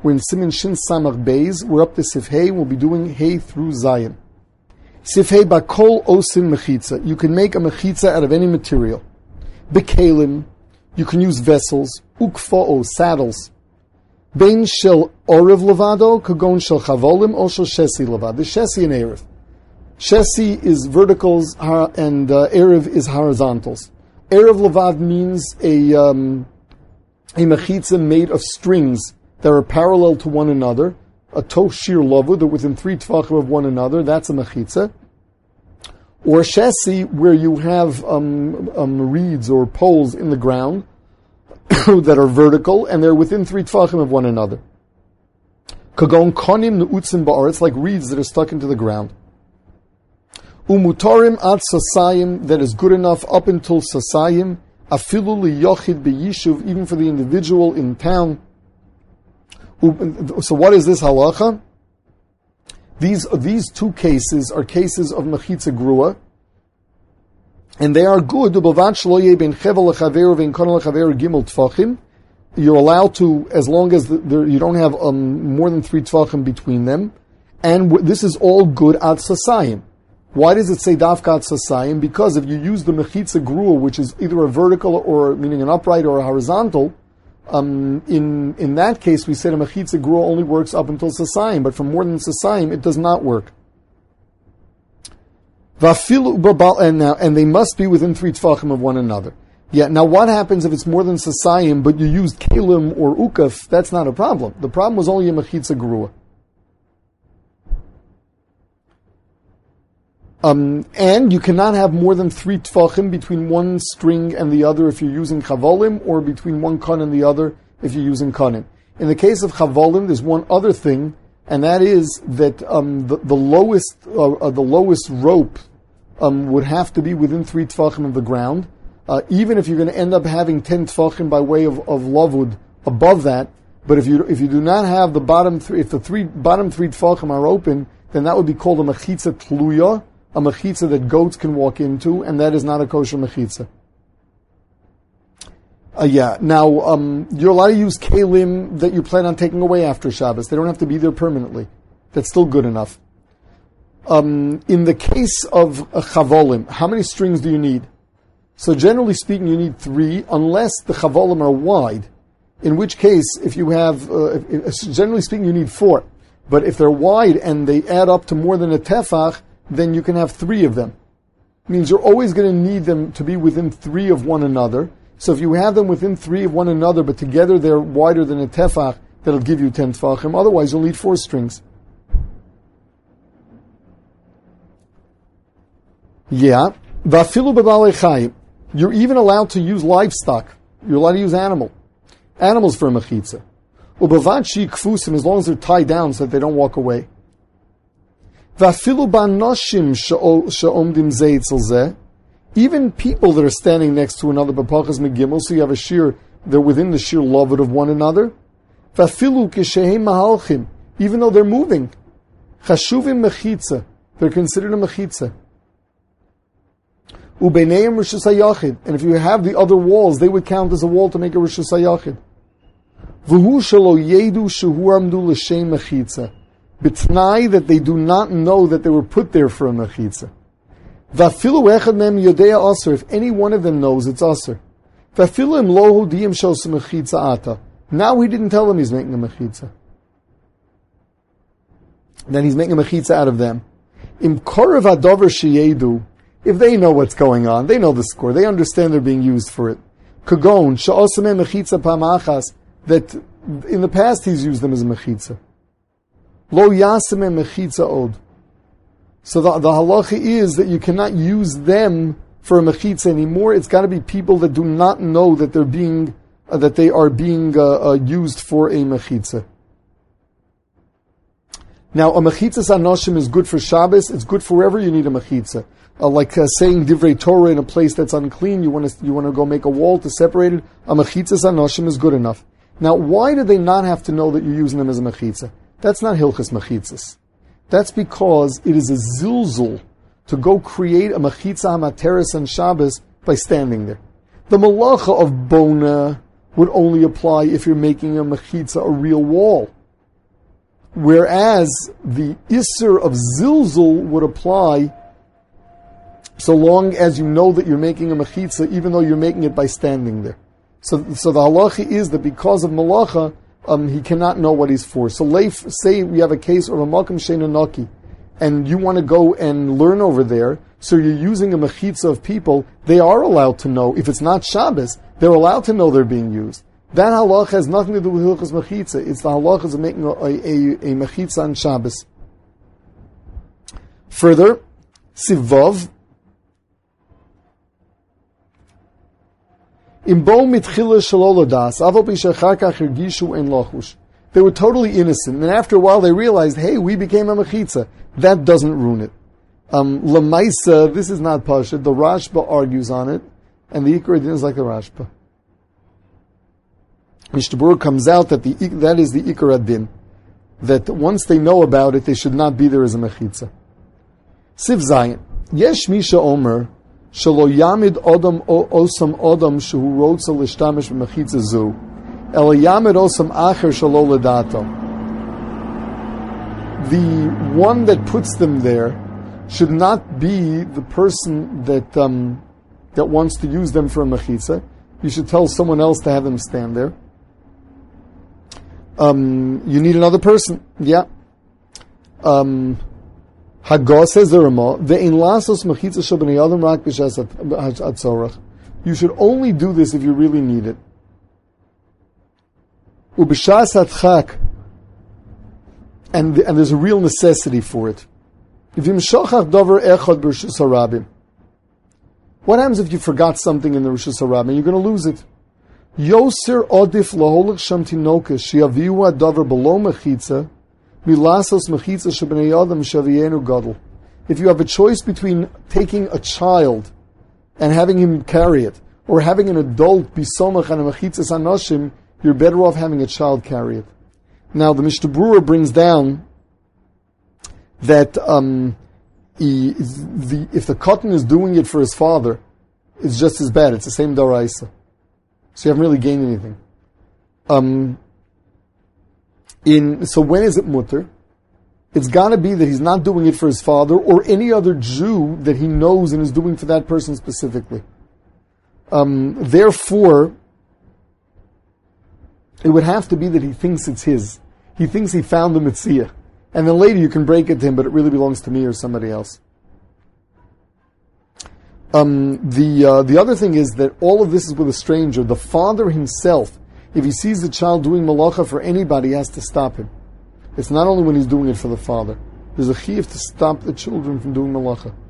We're in Siman Shin Samach Beis. We're up to Sif Hey. We'll be doing Hey through Zayin. Sif Hey Bakol Osin Mechitza. You can make a mechitza out of any material. Bekalim. You can use vessels. Ukfa'o, saddles. Bein shel Orev Levado, Kagon shel Chavolim, or shel Shesi Levad. The Shesi and Erev. Shesi is verticals and Erev is horizontals. Erev Levad means a mechitza made of strings that are parallel to one another, a toshir lavud, they're within 3 tvachim of one another, that's a mechitza. Or shesi, where you have reeds or poles in the ground that are vertical, and they're within 3 tvachim of one another. Kagon konim neutzim ba'aretz, like reeds that are stuck into the ground. Umutarim ad sasayim, that is good enough up until sasayim, afilu liyochid b'yishuv, even for the individual in town. So what is this halacha? These two cases are cases of mechitza grua, and they are good. You're allowed to, as long as you don't have more than 3 tvachim between them, and this is all good ad sasayim. Why does it say dafka ad sasayim? Because if you use the mechitza grua, which is either a vertical or meaning an upright or a horizontal, in that case, we said a mechitza grua only works up until sasayim, but for more than sasayim, it does not work. And they must be within 3 tvachim of one another. Yeah. Now, what happens if it's more than sasayim, but you used kalim or ukaf? That's not a problem. The problem was only a mechitza grua. And you cannot have more than 3 tvachim between one string and the other if you're using chavolim, or between one kan and the other if you're using kanim. In the case of chavolim, there's one other thing, and that is that the lowest rope would have to be within 3 tvachim of the ground, even if you're going to end up having 10 tvachim by way of lavud above that. But if you do not have the bottom three, if the bottom 3 tvachim are open, then that would be called a mechitza tluya, a mechitza that goats can walk into, and that is not a kosher mechitza. Now, you're allowed to use kalim that you plan on taking away after Shabbos. They don't have to be there permanently. That's still good enough. In the case of a chavolim, how many strings do you need? So generally speaking, you need 3, unless the chavolim are wide, in which case, if you have, generally speaking, you need 4. But if they're wide and they add up to more than a tefach, then you can have 3 of them. It means you're always going to need them to be within 3 of one another. So if you have them within 3 of one another, but together they're wider than a tefach, that'll give you 10 tefachim. Otherwise, you'll need 4 strings. Yeah. Vafilu b'balei chayim. You're even allowed to use livestock. You're allowed to use animals for a mechitza. Ubavad shi kfusim, as long as they're tied down so that they don't walk away. Vafilu banoshim she'omdim ze etzel ze. Even people that are standing next to another b'pachas megimel, so you have a shear, they're within the shear lavud of one another. Vafilu kishehem mahalchim, even though they're moving. Chashuvim mechitza, they're considered a mechitza. Ubeineim rishus hayachid, and if you have the other walls, they would count as a wall to make a rishus hayachid. V'hu shelo yedu shehu amdu l'shem mechitza. B'tnai that they do not know that they were put there for a mechitza. V'afilu echad mem yodea aser, if any one of them knows, it's aser. V'afilu im lo hodiyim shos mechitza ata. Now he didn't tell them he's making a mechitza. Then he's making a mechitza out of them. Im korav adover sheyedu, if they know what's going on, they know the score, they understand they're being used for it. Kagon sha'osame mechitza pamachas, that in the past he's used them as a mechitza. Lo yaseme mechitza od. So the halacha is that you cannot use them for a mechitza anymore. It's got to be people that do not know that they're being used for a mechitza. Now, a mechitzas anoshim is good for Shabbos. It's good for wherever you need a mechitza. Saying divrei Torah in a place that's unclean, you want to go make a wall to separate it. A mechitzas anoshim is good enough. Now, why do they not have to know that you're using them as a mechitza? That's not hilchas mechitzas. That's because it is a zilzul to go create a mechitza hamateres on Shabbos by standing there. The malacha of bona would only apply if you're making a mechitza a real wall. Whereas the Isser of Zilzul would apply so long as you know that you're making a mechitza, even though you're making it by standing there. So the halacha is that because of malacha, he cannot know what he's for. So say we have a case of a malkam sheina naki, and you want to go and learn over there, so you're using a mechitza of people, they are allowed to know. If it's not Shabbos, they're allowed to know they're being used. That halacha has nothing to do with hilchos mechitza. It's the halachas of making a mechitza on Shabbos. Further, Sivav, they were totally innocent, and after a while they realized, hey, we became a mechitza. That doesn't ruin it. Lamaisa, this is not Pasha. The Rashba argues on it, and the Ikar Din is like the Rashba. Mishnah Berurah comes out that that is the Ikar Din, that once they know about it, they should not be there as a mechitza. Siv Zayin, Yesh Misha Omer, Shelo Yamid Odom Osam Odom Shehu Rotza Lishtamish B'Mechitza Zu, El Yamid Osam Acher Shelo Ledato. The one that puts them there should not be the person that that wants to use them for a mechitza. You should tell someone else to have them stand there. You need another person. Yeah. Hagah says the Ramah, ve'in lasos mechitza shel bnei adam rak b'shas hatzorach. You should only do this if you really need it. U'b'shas hatchak, and there's a real necessity for it. If you mishachach davar echad b'rishus harabim, what happens if you forgot something in the rishus harabim? You're going to lose it. Yoser odif laholach sham tinoka shiaviu davar below mechitza. If you have a choice between taking a child and having him carry it, or having an adult be somach and a mechitzas anoshim, you're better off having a child carry it. Now the Mishnah Berurah brings down that if the cotton is doing it for his father, it's just as bad. It's the same daraisa. So you haven't really gained anything. So when is it mutter? It's got to be that he's not doing it for his father or any other Jew that he knows and is doing for that person specifically. Therefore, it would have to be that he thinks it's his. He thinks he found the mitzvah. And then later you can break it to him, but it really belongs to me or somebody else. The other thing is that all of this is with a stranger. The father himself, if he sees the child doing malacha for anybody, he has to stop him. It's not only when he's doing it for the father. There's a chiyuv to stop the children from doing malacha.